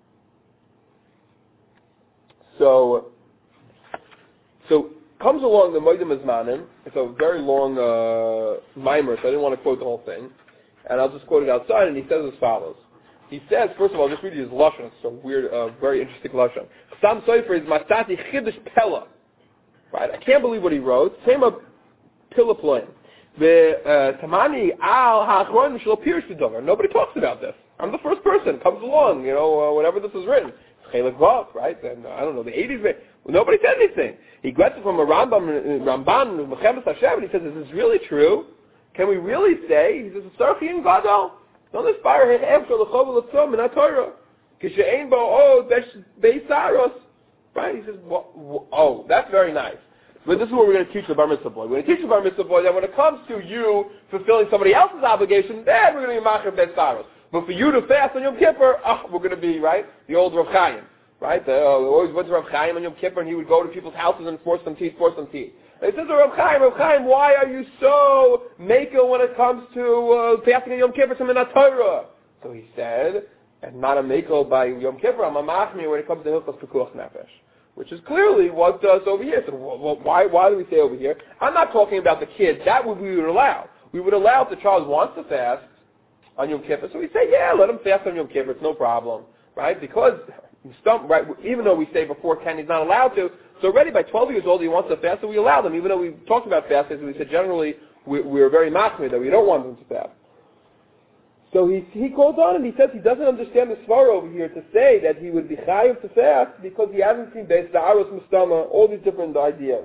[SPEAKER 1] So, so, comes along the Moedim Azmanim. It's a very long uh, mimer, so I didn't want to quote the whole thing. And I'll just quote it outside, and he says as follows. He says, first of all, just read his Lashon. It's a weird, uh, very interesting Lashon. Chassam Sofer is Matati Chidush Pella. Right? I can't believe what he wrote. Same of Pilaploim. The Tamani Al HaAchron Shlo Pirush V'Dover. Nobody talks about this. I'm the first person. Comes along, you know, uh, whenever this is written. Chelik Vav, right? And uh, I don't know, the eighties. Well, nobody said anything. He gets it from a Rambam, Ramban, Mechemes Hashem, and he says, is this really true? Can we really say? He says, Sarchi and Gadol. Don't aspire him after l'chov l'tzom in HaTorah. Kishe'ein bo od beis saros. Right? He says, oh, that's very nice. But this is what we're going to teach the Bar Mitzvah boy. We're going to teach the Bar Mitzvah boy that when it comes to you fulfilling somebody else's obligation, then we're going to be Macher beis saros. But for you to fast on Yom Kippur, oh, we're going to be, right, the old Rav Chaim. Right? The, uh, always went to Rav Chaim on Yom Kippur, and he would go to people's houses and force them teeth, force them teeth. And he says to Rav Chaim, Rav Chaim, why are you so makel when it comes to uh, fasting on Yom Kippur to Minat Torah? So he said, and not a makel by Yom Kippur, I'm a machmir when it comes to Hilchos Pekuach Nefesh. Which is clearly what does over here. So well, why, why do we say over here? I'm not talking about the kid. That would we would allow. We would allow if the child wants to fast on Yom Kippur. So we say, yeah, let him fast on Yom Kippur. It's no problem. Right? Because... Stump, right, even though we say before ten he's not allowed to, so already by twelve years old he wants to fast, so we allow them, even though we talked about fasting, we said generally we, we're very machmir that we don't want them to fast. So he he goes on and he says he doesn't understand the svara over here to say that he would be chayiv to fast because he hasn't seen beis da'aros mustama, all these different ideas.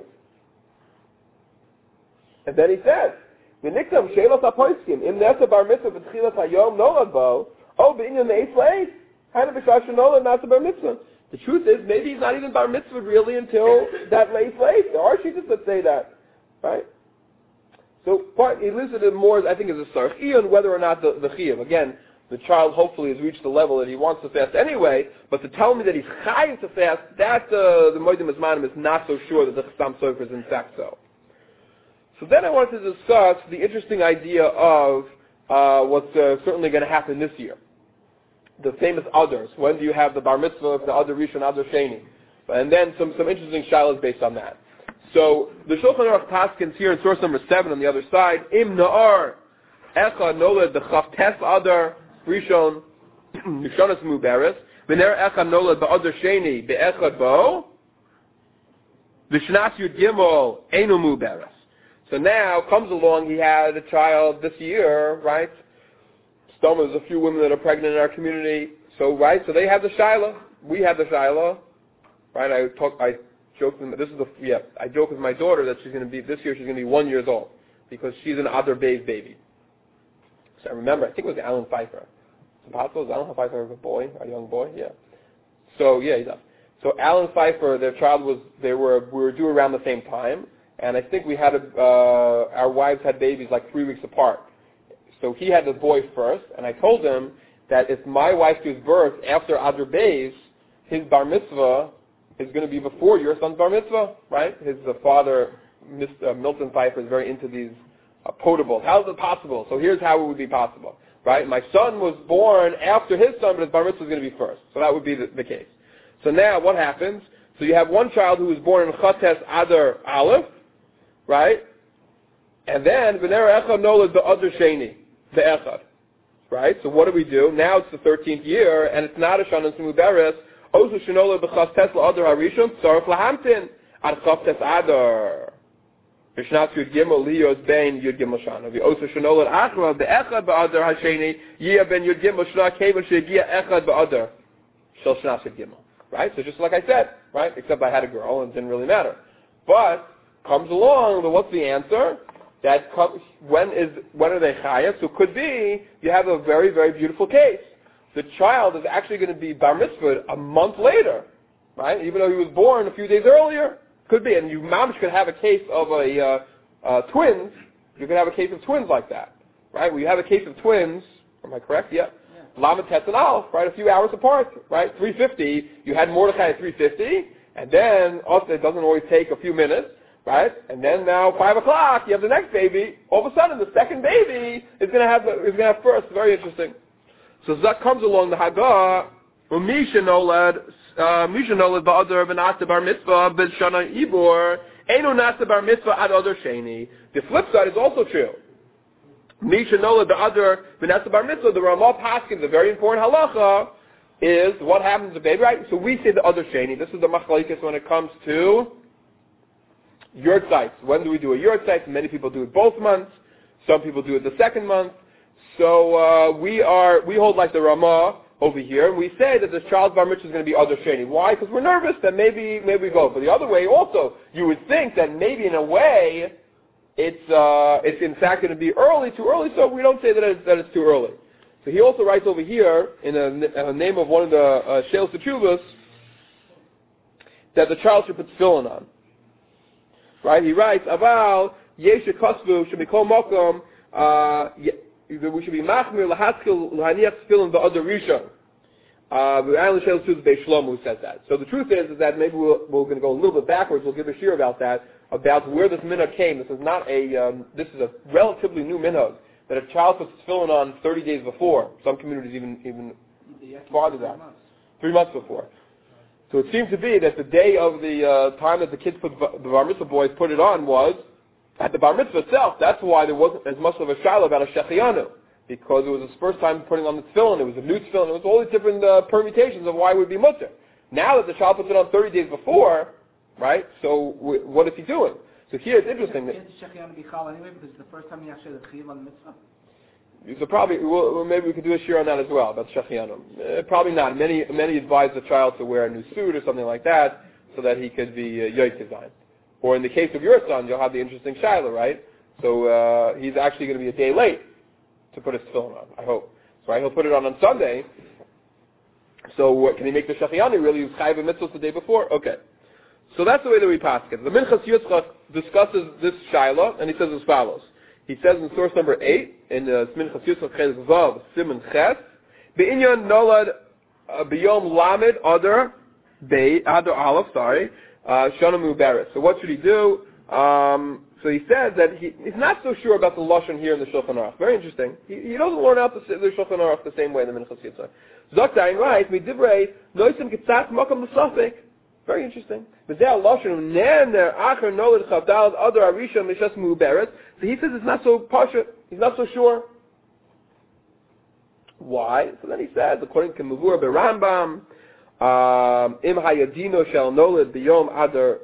[SPEAKER 1] And then he says, "V'niktam shelos hapoiskim im nesa bar mitzvah b'tchilas hayom nolad bo o b'inyan me'etz le'etz." The truth is, maybe he's not even bar mitzvah really until that late place. There are shittas that say that, right? So part he listed it more, I think, as a sarchi on whether or not the, the chiyuv. Again, The child hopefully has reached the level that he wants to fast anyway, but to tell me that he's chayiv to fast, that uh, the Moedim Azmanim is not so sure that the Chassam Sofer is in fact so. So then I wanted to discuss the interesting idea of uh, what's uh, certainly going to happen this year. The famous others. When do you have the Bar Mitzvah, the Adar Rishon, Adar Sheni? And then some, some interesting shilas based on that. So the Shulchan Aruch Paskins here in source number seven on the other side, Im Na'ar Echa Noled the Chavtes Adar Rishon Mishonas Muberes V'ner Echa Noled the Adar Sheni Be'echad Bo V'shnas Yud Gimel Einu Muberes. So now comes along, he had a child this year, right? Still, there's a few women that are pregnant in our community. So right, so they have the Shiloh. We have the Shiloh. Right? I talk. I joke. With, this is the yeah. I joke with my daughter that she's going to be this year. She's going to be one years old because she's an Adar Beis baby. So I remember. I think it was Alan Pfeiffer. Is it possible? Is Alan Pfeiffer a boy, a young boy? Yeah. So yeah, he does. So Alan Pfeiffer, their child was. They were. We were due around the same time. And I think we had a, uh, our wives had babies like three weeks apart. So he had the boy first, and I told him that if my wife gives birth after Adar Beis, his bar mitzvah is going to be before your son's bar mitzvah, right? His uh, father, Mister Milton Pfeiffer, is very into these uh, potables. How is it possible? So here's how it would be possible, right? My son was born after his son, but his bar mitzvah is going to be first. So that would be the, the case. So now what happens? So you have one child who was born in Chates Adar Aleph, right? And then, V'ner Echad Noled the Adar Sheni, the Echad, right? So what do we do? Now it's the thirteenth year, and it's not a Shana Muberes. Ozu Shenoled B'Chastes L'Adar Harishon, Tzarech Lahamtin, Ad Chaftes Adar. V'Shnat Yud Gimel Liyos Ben Yud Gimel Shana. V'Ozu Shenoled Achra B'Echad B'Adar HaSheni, Yiyah Ben Yud Gimel Shana, Kevan Shegiya Echad B'Adar, Shel Shnat Yud Gimel. Right? So just like I said, right? Except I had a girl, and it didn't really matter. But comes along, what's the answer? That comes, when is when are they chayav? So it could be you have a very, very beautiful case. The child is actually going to be bar mitzvah a month later, right? Even though he was born a few days earlier. Could be. And you mamish could have a case of a uh, uh, twins. You could have a case of twins like that, right? Where you have a case of twins. Am I correct? Yeah. Lamed Tet and Aleph, right? A few hours apart, right? three fifty. You had Mordechai at three fifty, and then also it doesn't always take a few minutes. Right, and then now five o'clock, you have the next baby. All of a sudden, the second baby is going to have the, is going to have first. Very interesting. So that comes along the Haggah. Misha nolad, Misha nolad ba'adar v'nasa bar mitzvah b'shana ibor eno nasa bar mitzvah ad adar sheni. The flip side is also true. Misha nolad ba'adar v'nasa bar mitzvah. The Ramah Paskin, the very important halacha, is what happens to the baby. Right. So we say the adar sheni. This is the machlokes when it comes to Yurtzites. When do we do a Yurtzeit? Many people do it both months. Some people do it the second month. So uh, we are we hold like the Ramah over here, and we say that the child's bar mitzvah is going to be Adar Sheni. Why? Because we're nervous that maybe maybe we go. But the other way also, you would think that maybe in a way it's uh, it's in fact going to be early, too early. So we don't say that it's, that it's too early. So he also writes over here in a, a name of one of the uh, Sheil Setshuvos that the child should put tefillin on. Right? He writes, Aval, Yesh Kosvu, should be called Mokum, we should be Machmir, Lahaskil, Lahaniach Tefillin, the other Rishon. Alan Sheil Setshuvos Beis Shlomo who says that. So the truth is, is that maybe we're, we're going to go a little bit backwards. We'll give a shir about that, about where this minhag came. This is not a, um, this is a relatively new minhag, that a child puts tefillin on thirty days before. Some communities even, even farther than that. Three months before. So it seemed to be that the day of the uh, time that the kids put the bar mitzvah boys put it on was at the bar mitzvah itself. That's why there wasn't as much of a shiloh about a shechianu, because it was his first time putting on the tefillin. It was a new tefillin. It was all these different uh, permutations of why it would be mutter. Now that the child puts it on thirty days before, right? So w- what is he doing? So here it's interesting. That,
[SPEAKER 4] shechianu be chal anyway because it's the first time you actually have chiv on the mitzvah.
[SPEAKER 1] So probably, well, maybe we could do a shir on that as well, about shechianu. Uh, probably not. Many many advise the child to wear a new suit or something like that, so that he could be uh, yoy design. Or in the case of your son, you'll have the interesting shiloh, right? So uh, he's actually going to be a day late to put his tefillin on, I hope. So right, he'll put it on on Sunday. So uh, can he make the shechianu really? He was chayav mitzvahs the day before? Okay. So that's the way that we pass it. The Minchas Yitzchak discusses this shiloh, and he says as follows. He says in source number eight, in uh, Minchas Yitzchak Ches Vav Siman Ches, Be'inyan nolad b'yom lamed adar bei adar aleph. Sorry, shana muberes. So what should he do? Um, so he says that he, he's not so sure about the lashon here in the Shulchan Aruch. Very interesting. He, he doesn't learn out the, the Shulchan Aruch the same way in the Minchas Yitzhak. Zoktayin right, midivrei noisim kitzat makam l'safek. Very interesting. But there lashon ne'ner acher nolad chavdal adar arisha mishas muberes. So he says it's not so pasha. He's not so sure. Why? So then he says, according to Mavur beRambam, im hayadino shel nolad biyom adar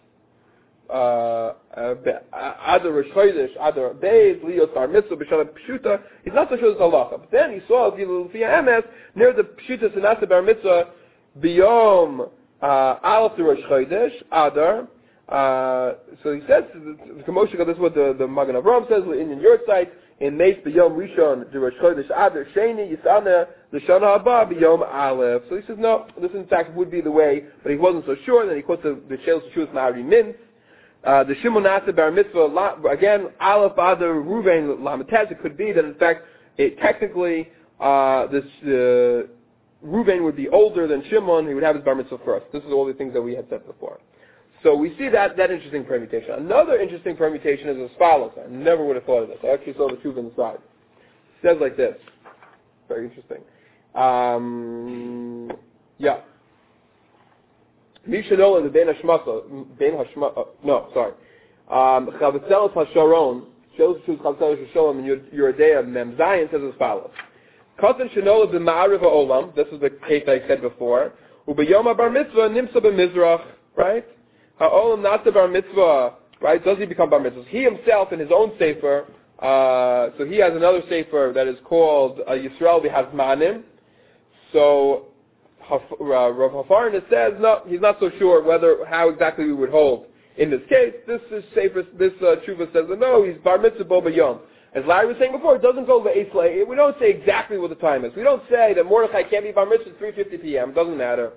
[SPEAKER 1] adar Rosh Chodesh adar beis lios bar mitzvah b'shana pshuta. He's not so sure it's halacha. But then he saw v'ya emes near the pshuta senasa bar mitzvah biyom aleph the Rosh Chodesh adar. Uh, so he says, the commotion, this is what the, the Magen Avraham says in your site, in Meis B'Yom Rishon, the Rosh Chodesh Adar, Sheni, Yisana, the Shana Haba, B'Yom Aleph. So he says, no, this in fact would be the way, but he wasn't so sure, and then he quotes the, the Shelos Shus Ma'ari Min, uh, the Shimon Nasa Bar Mitzvah, again, Aleph Adar, Ruvain, Lametes, it could be that in fact, it technically, uh, this, uh, Ruvain would be older than Shimon, he would have his Bar Mitzvah first. This is all the things that we had said before. So we see that, that interesting permutation. Another interesting permutation is as follows. I never would have thought of this. I actually saw the truth on the side. It says like this. Very interesting. Um, yeah. Mishanola the Ben Hashmasa, Ben Hashmasa, no, sorry. Chavetzelos HaSharon, shows the truth Chavetzelos HaSharon, and Yeridea Mem Zayin says as follows. Katan Shanola b'Ma'ariv HaOlam, this is the case I said before, U'b'yom HaBar Mitzvah Nimsa b'Mizrach, right? Ha'olam nasa bar mitzvah, right? Does he become bar mitzvah? He himself in his own sefer, uh, so he has another sefer that is called uh, Yisrael B'Hazmanim. So Rav Hafarna says no, he's not so sure whether how exactly we would hold in this case. This is sefer. This uh, tshuva says that no, he's bar mitzvah bo b'yom. As Larry was saying before, it doesn't go v'eislei. We don't say exactly what the time is. We don't say that Mordechai can't be bar mitzvah at three fifty p.m. It doesn't matter.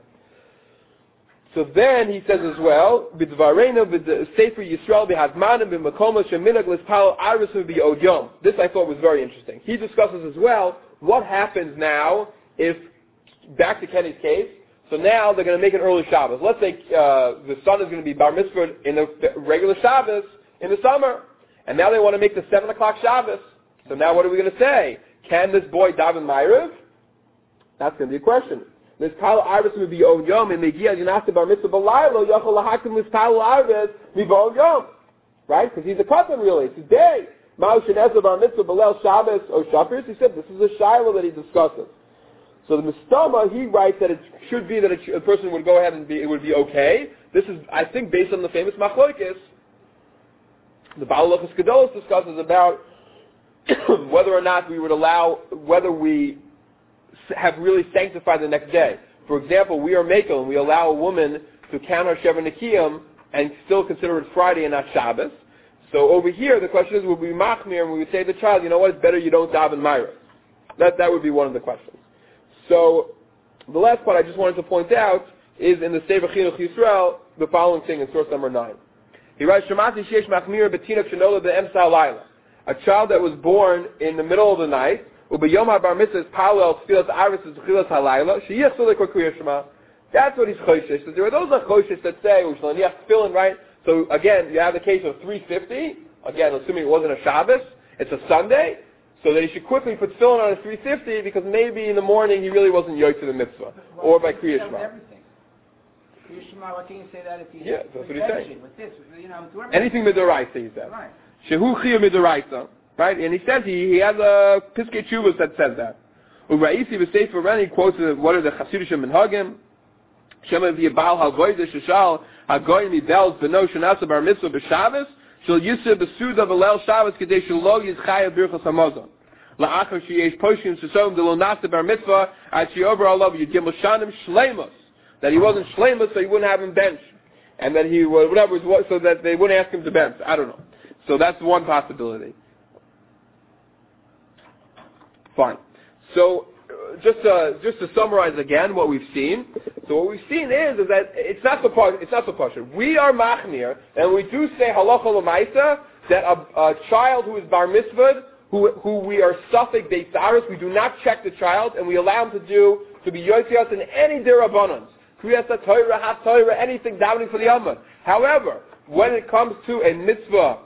[SPEAKER 1] So then he says as well, b'dvarena b'sefer Yisrael b'hazmanim b'makom sheminag l'spal arisu b'od yom. This I thought was very interesting. He discusses as well what happens now if, back to Kenny's case, so now they're going to make an early Shabbos. Let's say uh, the son is going to be bar mitzvah in the regular Shabbos in the summer, and now they want to make the seven o'clock Shabbos. So now what are we going to say? Can this boy daven Ma'ariv? That's going to be a question. This Kal Arvis will be on Yom and Megia Yanasta Bar Mitzvah Balaylo Yachol Lahakim this Kal Arvis be on Yom, right? Because he's a katan really. It's his day. Ma'u Shenezah Bar Mitzvah Balel Shabbos or Shabbos. He said this is a Shiloh that he discusses. So the Mistama he writes that it should be that a, a person would go ahead and be it would be okay. This is I think based on the famous Machlokes. The Baal Luchas Gedolos discusses about whether or not we would allow whether we have really sanctified the next day. For example, we are Mekel and we allow a woman to count her Sheva Nekiyim and still consider it Friday and not Shabbos. So over here, the question is, would we machmir and we would say to the child, you know what, it's better you don't daven Ma'ariv. That that would be one of the questions. So the last part I just wanted to point out is in the Sefer Chinuch Yisrael, the following thing in source number nine. He writes, Shemati sheish machmir b'tinok shenola be'emsa halayla. A child that was born in the middle of the night, Ubiyom HaBar Mitzvah is Palel Tfilas Aris is Tfilas Halayla. Sheyich Sulik Kriya Shema. That's what he's choshesh. So there are those that choshesh that say we shall niyach tefillin, right? So again, you have the case of three fifty. Again, assuming it wasn't a Shabbos, it's a Sunday. So that he should quickly put tefillin on a three fifty because maybe in the morning he really wasn't yoy to the mitzvah or by Kriya Shema.
[SPEAKER 4] Kriya Shema, why can't you say that if he's
[SPEAKER 1] yeah, that's what he's saying.
[SPEAKER 4] With this, you know,
[SPEAKER 1] anything midoraisa, he said.
[SPEAKER 4] Right.
[SPEAKER 1] Shehu chiyuv midoraisa. Right, and he says he, he has a Piskei Teshuvos that says that. U'ra'isi v'sefer Ren, he quotes uh, what are the Chassidish Minhagim. Shema v'yibal ha'goyde sheshal ha'goy midels b'no shenasa bar mitzvah b'Shabbos shel yiseh b'suda v'leil Shabbos k'dei shelo yizchaya birchas hamazon. La'achar sheyesh poshim shesom d'lo nasa bar mitzvah ad she'over alav yudgim l'shanim shleimus. That he wasn't shleimus, so he wouldn't have him bench, and that he whatever so that they wouldn't ask him to bench. I don't know. So that's one possibility. Fine. So, uh, just uh, just to summarize again what we've seen. So what we've seen is is that it's not so it's not so partial. We are machmir, and we do say halacha l'maisa that a, a child who is bar mitzvah, who who we are suffik beisaris, we do not check the child, and we allow him to do, to be yoitzias in any dirabbanans. Kriyas HaTorah, HaTorah, anything davening for the Amud. However, when it comes to a mitzvah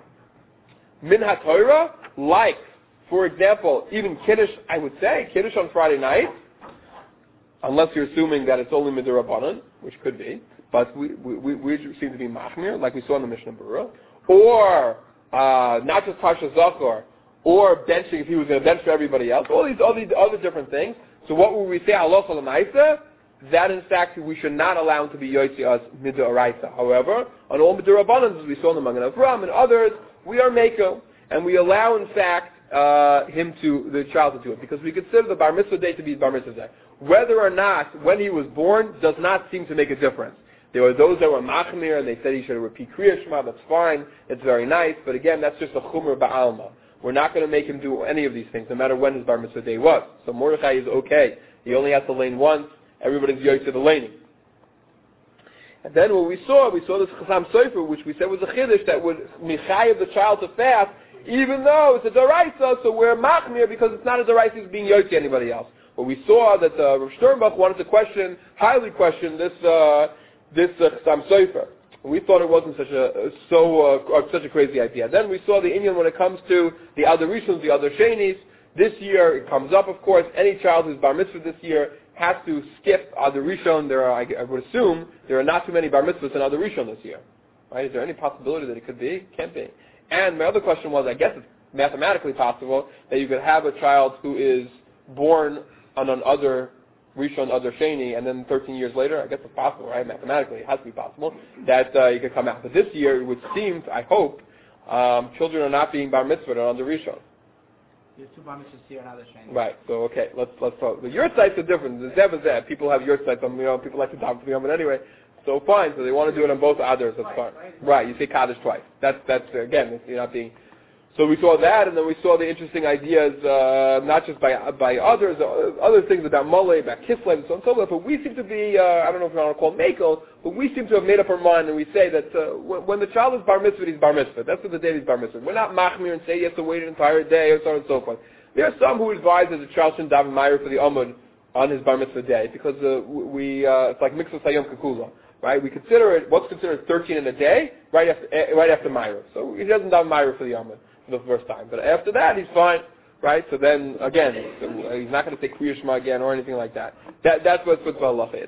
[SPEAKER 1] min HaTorah, like, for example, even Kiddush, I would say, Kiddush on Friday night, unless you're assuming that it's only midirabbanan, which could be, but we, we, we seem to be machmir, like we saw in the Mishnah Berurah, or uh, not just Parsha Zachor, or benching if he was going to bench for everybody else, all these, all these other different things. So what would we say, Allah Salamaisa? That in fact we should not allow him to be Yotzi as Midoraisa. However, on all Midirabbanans, as we saw in the Magen Avram and others, we are Meko, and we allow in fact uh, him to, the child to do it, because we consider the Bar Mitzvah day to be Bar Mitzvah day. Whether or not, when he was born, does not seem to make a difference. There were those that were Machmir, and they said he should repeat Kriya Shema, that's fine, it's very nice, but again, that's just a Chumr Ba'alma. We're not going to make him do any of these things, no matter when his Bar Mitzvah day was. So Mordechai is okay. He only has to lane once. Everybody's yoy to the laning. And then what we saw, we saw this Chasam Sofer, which we said was a Chiddush that would Michayev the child to fast, even though it's a Daraisa, so we're Machmir because it's not a Daraisa, it's being yoy to anybody else. But we saw that uh, Rav Sternbach wanted to question, highly question this uh, this uh, Chasam Sofer. We thought it wasn't such a so uh, such a crazy idea. Then we saw the Indian when it comes to the other Rishons, the other Shenis. This year it comes up, of course. Any child who's bar mitzvah this year has to skip other Rishon. There are, I, I would assume, there are not too many bar mitzvahs in other Rishon this year. Right? Is there any possibility that it could be? Can't be. And my other question was, I guess it's mathematically possible that you could have a child who is born on an other Rishon, other Sheni, and then thirteen years later, I guess it's possible, right? Mathematically, it has to be possible that uh, you could come out. But this year, it would seem, I hope, um, children are not being bar mitzvah on the Rishon.
[SPEAKER 4] There's two bar mitzvahs here and other Sheni.
[SPEAKER 1] Right. So okay, let's let's talk. The yurt sites are different. The zev is zev. People have yurt sites on, you know, people like to daven for the Yom, but anyway. So fine. So they want to do it on both others. That's fine. Right. You say Kaddish twice. That's that's again, you're not being. So we saw that, and then we saw the interesting ideas, uh, not just by by others, uh, other things about Moleh, about Kislev, and so on and so forth. But we seem to be, uh, I don't know if you want to call it Mako, but we seem to have made up our mind, and we say that uh, when, when the child is bar mitzvah, he's bar mitzvah. That's what the day he's bar mitzvah. We're not machmir and say he has to wait an entire day, or so on and so forth. There are some who advise that the child shouldn't daven Meir for the Amud on his bar mitzvah day, because uh, we uh, it's like Mikvah Sayom Kekula. Right, we consider it, what's considered thirteen in a day, right after uh, right after Meir. So he doesn't daven Meir for the Amud for the first time. But after that, he's fine, right? So then, again, so he's not going to say Kriya Shema again or anything like that. That that's what what halacha is.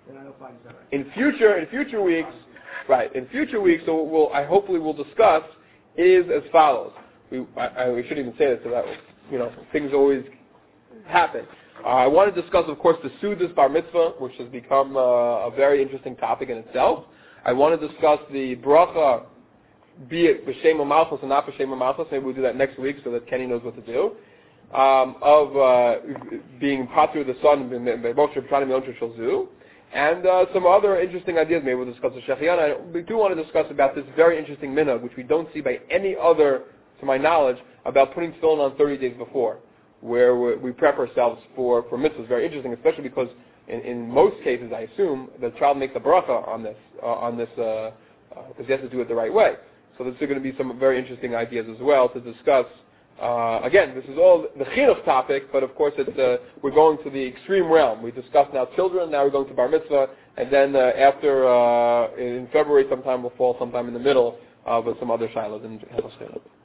[SPEAKER 1] In future, in future weeks, right? In future weeks, so we'll I hopefully we'll discuss is as follows. We I, I, we shouldn't even say this, so that you know things always happen. Uh, I want to discuss, of course, the Sudas Bar Mitzvah, which has become uh, a very interesting topic in itself. I want to discuss the bracha, be it b'shem malchus and not b'shem malchus. Maybe we'll do that next week so that Kenny knows what to do. Um, of uh, being patur the son and uh, some other interesting ideas. Maybe we'll discuss the Shechian. We do want to discuss about this very interesting minhag, which we don't see by any other, to my knowledge, about putting tefillin on thirty days before, where we prep ourselves for, for mitzvahs. Very interesting, especially because in, in most cases, I assume, the child makes a bracha on this, uh, on this, because uh, uh, he has to do it the right way. So there's going to be some very interesting ideas as well to discuss. Uh, again, this is all the chinuch topic, but of course it's, uh, we're going to the extreme realm. We discussed now children, now we're going to bar mitzvah, and then uh, after, uh, in February sometime we'll fall sometime in the middle uh, with some other shilas in Hillel.